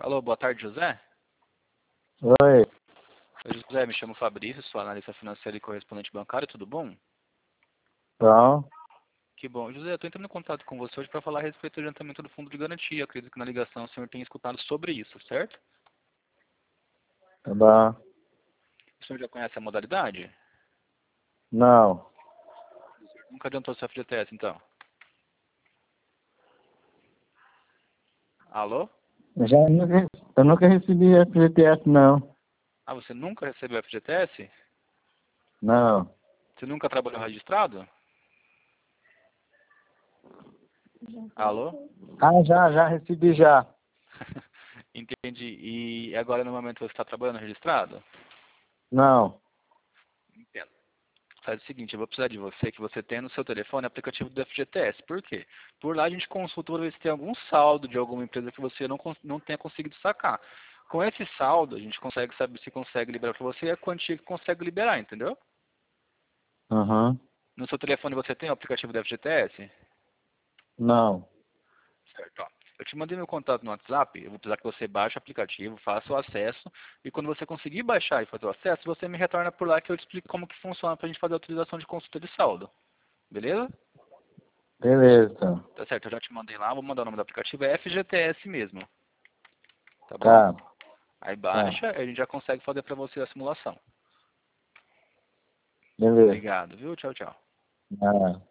Alô, boa tarde, José. Oi, Oi, José, me chamo Fabrício, sou analista financeiro e correspondente bancário, tudo bom? então, Que bom. José, eu estou entrando em contato com você hoje para falar a respeito do adiantamento do fundo de garantia. Acredito que na ligação o senhor tenha escutado sobre isso, certo? tá bom. O senhor já conhece a modalidade? Não, Nunca adiantou seu FGTS, então? Alô? eu nunca recebi FGTS, não. Ah, você nunca recebeu FGTS? Não. Você nunca trabalhou registrado? Alô? Ah, já recebi já. Entendi. E agora no momento você está trabalhando registrado? Não. Entendo. Faz o seguinte, eu vou precisar de você, que você tenha no seu telefone o aplicativo do FGTS. Por quê? Por lá a gente consulta para ver se tem algum saldo de alguma empresa que você não tenha conseguido sacar. Com esse saldo, a gente consegue saber se consegue liberar para você e a quantia que consegue liberar, entendeu? Aham. No seu telefone você tem o aplicativo do FGTS? Não. Certo, ó. Eu te mandei meu contato no WhatsApp, eu vou precisar que você baixe o aplicativo, faça o acesso, e quando você conseguir baixar e fazer o acesso, você me retorna por lá que eu te explico como que funciona para a gente fazer a utilização de consulta de saldo. Beleza? Beleza. Tá certo, eu já te mandei lá, vou mandar o nome do aplicativo, é FGTS mesmo, tá bom? Tá. Aí Tá. baixa, a gente já consegue fazer para você a simulação. Beleza. Obrigado, viu? Tchau, tchau. Ah.